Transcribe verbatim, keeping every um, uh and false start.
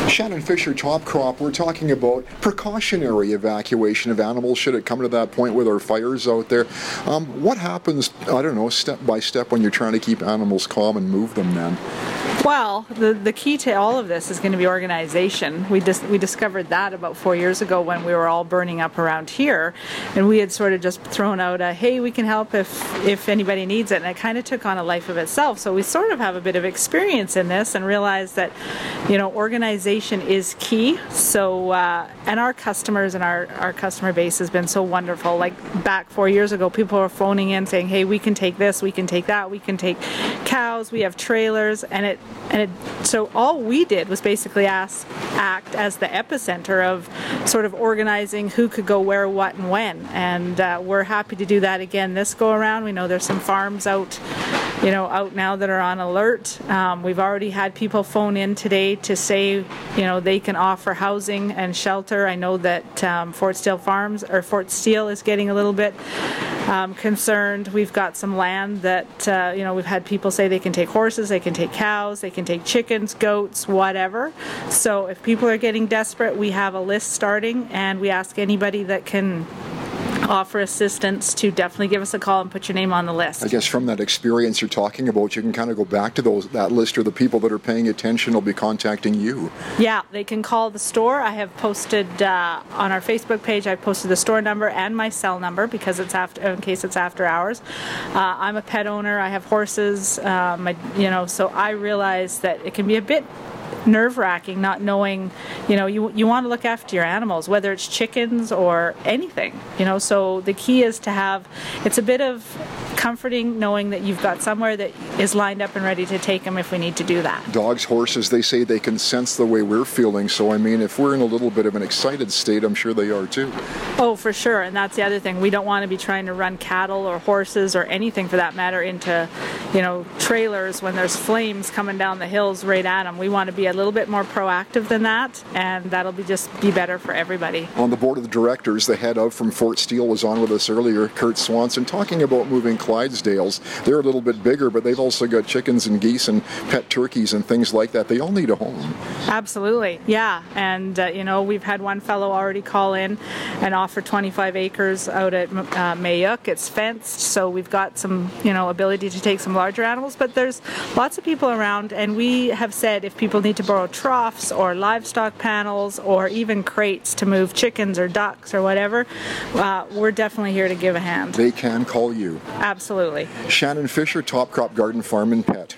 Shannon Fisher, Top Crop, we're talking about precautionary evacuation of animals should it come to that point with our fires out there. Um, what happens, I don't know, step by step when you're trying to keep animals calm and move them then? Well, the, the key to all of this is going to be organization. We dis- we discovered that about four years ago when we were all burning up around here, and we had sort of just thrown out a, hey, we can help if, if anybody needs it, and it kind of took on a life of itself. So we sort of have a bit of experience in this and realized that, you know, organization is key. So, uh, and our customers and our, our customer base has been so wonderful. Like back four years ago, people were phoning in saying, hey, we can take this, we can take that, we can take cows, we have trailers, and it And it, so all we did was basically ask, act as the epicenter of sort of organizing who could go where, what, and when. And uh, we're happy to do that again this go around. We know there's some farms out, you know, out now that are on alert. Um, we've already had people phone in today to say, you know, they can offer housing and shelter. I know that um, Fort Steele Farms or Fort Steele is getting a little bit um, concerned. We've got some land that, uh, you know, we've had people say they can take horses, they can take cows, they can take chickens, goats, whatever. So if people are getting desperate, we have a list starting, and we ask anybody that can offer assistance to definitely give us a call and put your name on the list. I guess from that experience you're talking about, you can kind of go back to those that list, or the people that are paying attention will be contacting you. Yeah, they can call the store. I have posted uh, on our Facebook page, I've posted the store number and my cell number because it's after, in case it's after hours. Uh, I'm a pet owner. I have horses, um, I, you know, so I realize that it can be a bit nerve-wracking not knowing, you know, you you want to look after your animals, whether it's chickens or anything, you know, so the key is to have, it's a bit of comforting knowing that you've got somewhere that is lined up and ready to take them if we need to do that. Dogs, horses, they say they can sense the way we're feeling, so I mean, if we're in a little bit of an excited state, I'm sure they are too. Oh, for sure, and that's the other thing. We don't want to be trying to run cattle or horses or anything for that matter into, you know, trailers when there's flames coming down the hills right at them. We want to be a little bit more proactive than that, and that'll be just be better for everybody. On the board of directors, the head of from Fort Steele was on with us earlier, Kurt Swanson, talking about moving Clydesdales. They're a little bit bigger, but they've also got chickens and geese and pet turkeys and things like that. They all need a home. Absolutely, yeah. And, uh, you know, we've had one fellow already call in and offer twenty-five acres out at uh, Mayuk. It's fenced, so we've got some, you know, ability to take some larger animals, but there's lots of people around, and we have said if people need to borrow troughs or livestock panels or even crates to move chickens or ducks or whatever, uh, we're definitely here to give a hand. They can call you. Absolutely. Shannon Fisher, Top Crop Garden Farm and Pet.